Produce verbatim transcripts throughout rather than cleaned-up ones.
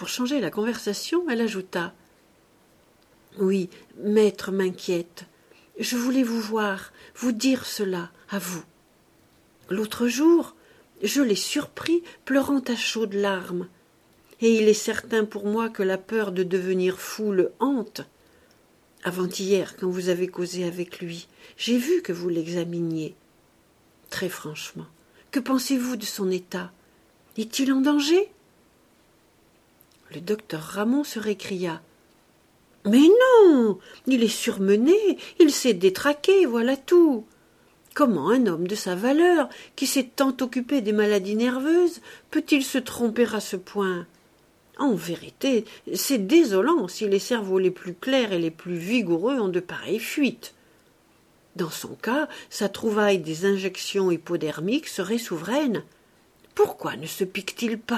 Pour changer la conversation, elle ajouta « Oui, maître m'inquiète. Je voulais vous voir, vous dire cela, à vous. L'autre jour, je l'ai surpris pleurant à chaudes larmes, et il est certain pour moi que la peur de devenir fou le hante. Avant-hier, quand vous avez causé avec lui, j'ai vu que vous l'examiniez. Très franchement, que pensez-vous de son état? Est-il en danger ?» Le docteur Ramon se récria. « Mais non, il est surmené, il s'est détraqué, voilà tout. Comment un homme de sa valeur, qui s'est tant occupé des maladies nerveuses, peut-il se tromper à ce point? En vérité, c'est désolant si les cerveaux les plus clairs et les plus vigoureux ont de pareilles fuites. Dans son cas, sa trouvaille des injections hypodermiques serait souveraine. Pourquoi ne se pique-t-il pas ?»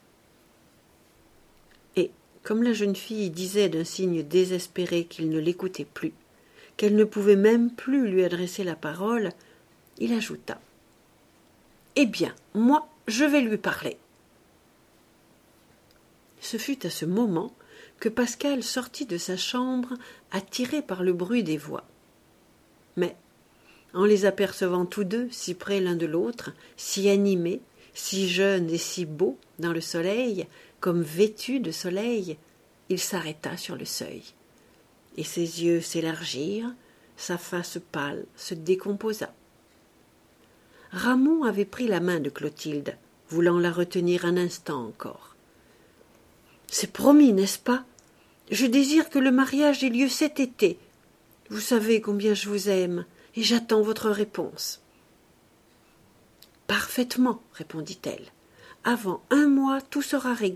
Et, comme la jeune fille disait d'un signe désespéré qu'il ne l'écoutait plus, qu'elle ne pouvait même plus lui adresser la parole, il ajouta « Eh bien, moi, je vais lui parler. » Ce fut à ce moment que Pascal sortit de sa chambre, attiré par le bruit des voix. Mais, en les apercevant tous deux si près l'un de l'autre, si animés, si jeunes et si beaux dans le soleil, comme vêtus de soleil, il s'arrêta sur le seuil. Et ses yeux s'élargirent, sa face pâle se décomposa. Ramon avait pris la main de Clotilde, voulant la retenir un instant encore. « C'est promis, n'est-ce pas? Je désire que le mariage ait lieu cet été. Vous savez combien je vous aime, et j'attends votre réponse. »« Parfaitement, répondit-elle. Avant un mois, tout sera réglé. »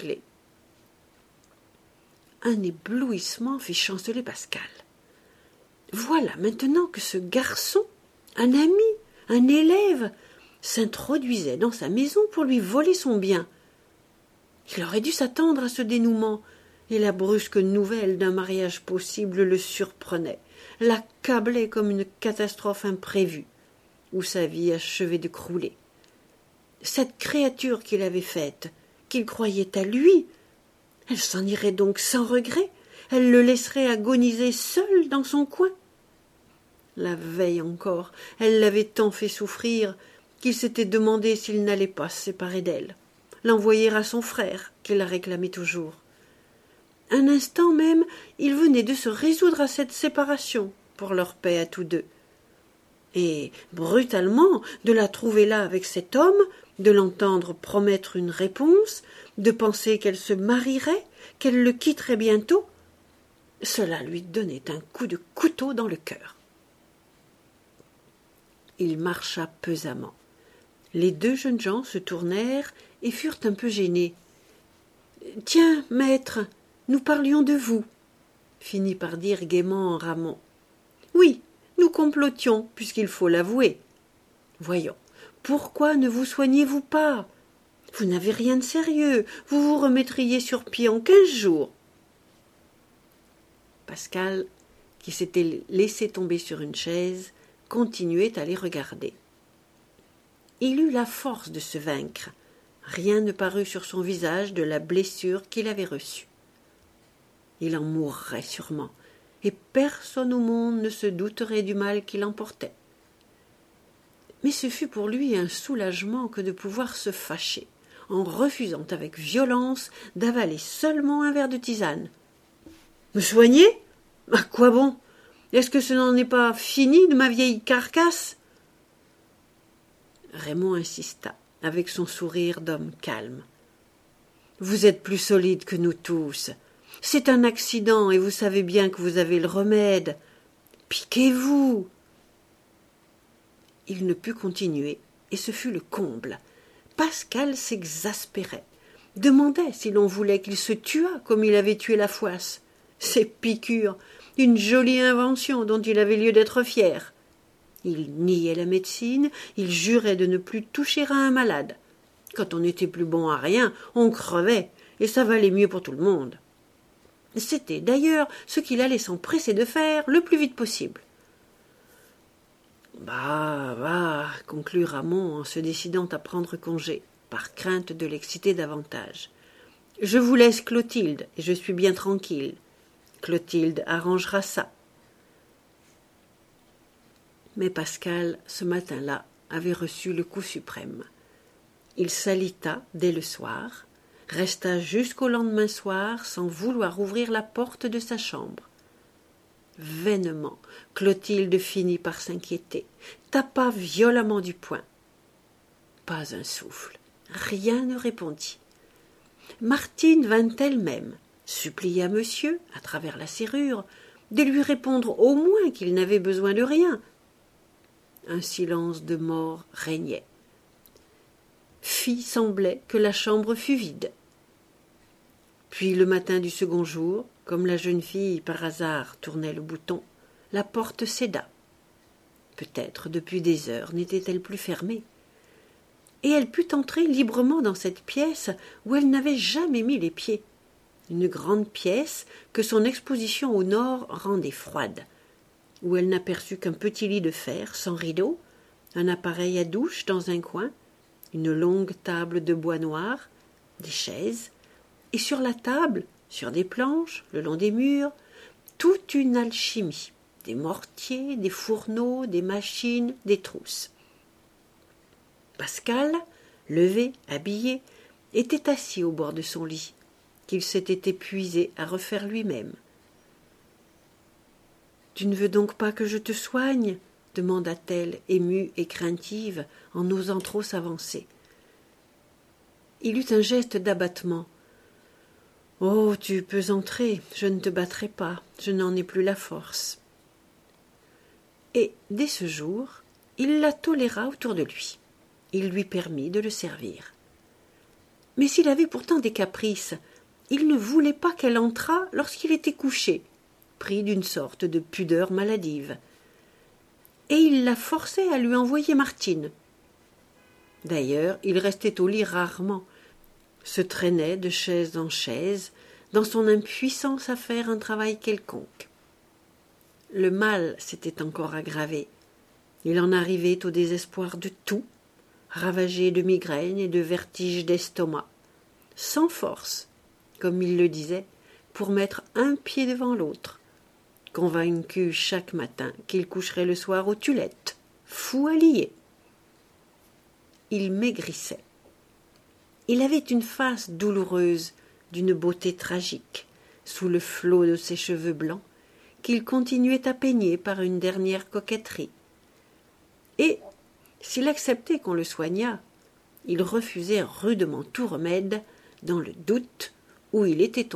Un éblouissement fit chanceler Pascal. Voilà maintenant que ce garçon, un ami, un élève, s'introduisait dans sa maison pour lui voler son bien. Il aurait dû s'attendre à ce dénouement, et la brusque nouvelle d'un mariage possible le surprenait, l'accablait comme une catastrophe imprévue, où sa vie achevait de crouler. Cette créature qu'il avait faite, qu'il croyait à lui, elle s'en irait donc sans regret, elle le laisserait agoniser seul dans son coin. La veille encore, elle l'avait tant fait souffrir qu'il s'était demandé s'il n'allait pas se séparer d'elle, l'envoyer à son frère, qui la réclamait toujours. Un instant même, il venait de se résoudre à cette séparation, pour leur paix à tous deux. Et, brutalement, de la trouver là avec cet homme, de l'entendre promettre une réponse, de penser qu'elle se marierait, qu'elle le quitterait bientôt, cela lui donnait un coup de couteau dans le cœur. Il marcha pesamment. Les deux jeunes gens se tournèrent et furent un peu gênés. « Tiens, maître, nous parlions de vous, » finit par dire gaiement Ramon. « Oui, nous complotions, puisqu'il faut l'avouer. Voyons, pourquoi ne vous soignez-vous pas? Vous n'avez rien de sérieux, vous vous remettriez sur pied en quinze jours. » Pascal, qui s'était laissé tomber sur une chaise, continuait à les regarder. Il eut la force de se vaincre. Rien ne parut sur son visage de la blessure qu'il avait reçue. Il en mourrait sûrement, et personne au monde ne se douterait du mal qu'il emportait. Mais ce fut pour lui un soulagement que de pouvoir se fâcher, en refusant avec violence d'avaler seulement un verre de tisane. « Me soigner? À quoi bon? Est-ce que ce n'en est pas fini de ma vieille carcasse ?» Raymond insista, avec son sourire d'homme calme. « Vous êtes plus solide que nous tous. C'est un accident et vous savez bien que vous avez le remède. Piquez-vous !» Il ne put continuer, et ce fut le comble. Pascal s'exaspérait, demandait si l'on voulait qu'il se tuât comme il avait tué la Fouasse. Ces piqûres, une jolie invention dont il avait lieu d'être fier. Il niait la médecine, il jurait de ne plus toucher à un malade. Quand on n'était plus bon à rien, on crevait, et ça valait mieux pour tout le monde. C'était d'ailleurs ce qu'il allait s'empresser de faire le plus vite possible. « Bah, bah, » conclut Ramon en se décidant à prendre congé, par crainte de l'exciter davantage. « Je vous laisse Clotilde, et je suis bien tranquille. Clotilde arrangera ça. » Mais Pascal, ce matin-là, avait reçu le coup suprême. Il s'alita dès le soir, resta jusqu'au lendemain soir sans vouloir ouvrir la porte de sa chambre. Vainement, Clotilde finit par s'inquiéter, tapa violemment du poing. Pas un souffle, rien ne répondit. Martine vint elle-même, supplia monsieur, à travers la serrure, de lui répondre au moins qu'il n'avait besoin de rien. Un silence de mort régnait. Fit semblait que la chambre fût vide. Puis le matin du second jour, comme la jeune fille par hasard tournait le bouton, la porte céda. Peut-être depuis des heures n'était-elle plus fermée. Et elle put entrer librement dans cette pièce où elle n'avait jamais mis les pieds. Une grande pièce que son exposition au nord rendait froide, où elle n'aperçut qu'un petit lit de fer sans rideau, un appareil à douche dans un coin, une longue table de bois noir, des chaises, et sur la table, sur des planches, le long des murs, toute une alchimie, des mortiers, des fourneaux, des machines, des trousses. Pascal, levé, habillé, était assis au bord de son lit, qu'il s'était épuisé à refaire lui-même. « Tu ne veux donc pas que je te soigne ?» demanda-t-elle, émue et craintive, en n'osant trop s'avancer. Il eut un geste d'abattement. « Oh, tu peux entrer, je ne te battrai pas, je n'en ai plus la force. » Et, dès ce jour, il la toléra autour de lui. Il lui permit de le servir. Mais s'il avait pourtant des caprices, il ne voulait pas qu'elle entrât lorsqu'il était couché, pris d'une sorte de pudeur maladive. Et il la forçait à lui envoyer Martine. D'ailleurs, il restait au lit rarement, se traînait de chaise en chaise, dans son impuissance à faire un travail quelconque. Le mal s'était encore aggravé. Il en arrivait au désespoir de tout, ravagé de migraines et de vertiges d'estomac, sans force, comme il le disait, pour mettre un pied devant l'autre, convaincu chaque matin qu'il coucherait le soir aux Tulettes, fou à lier. Il maigrissait. Il avait une face douloureuse, d'une beauté tragique, sous le flot de ses cheveux blancs, qu'il continuait à peigner par une dernière coquetterie. Et, s'il acceptait qu'on le soignât, il refusait rudement tout remède, dans le doute où il était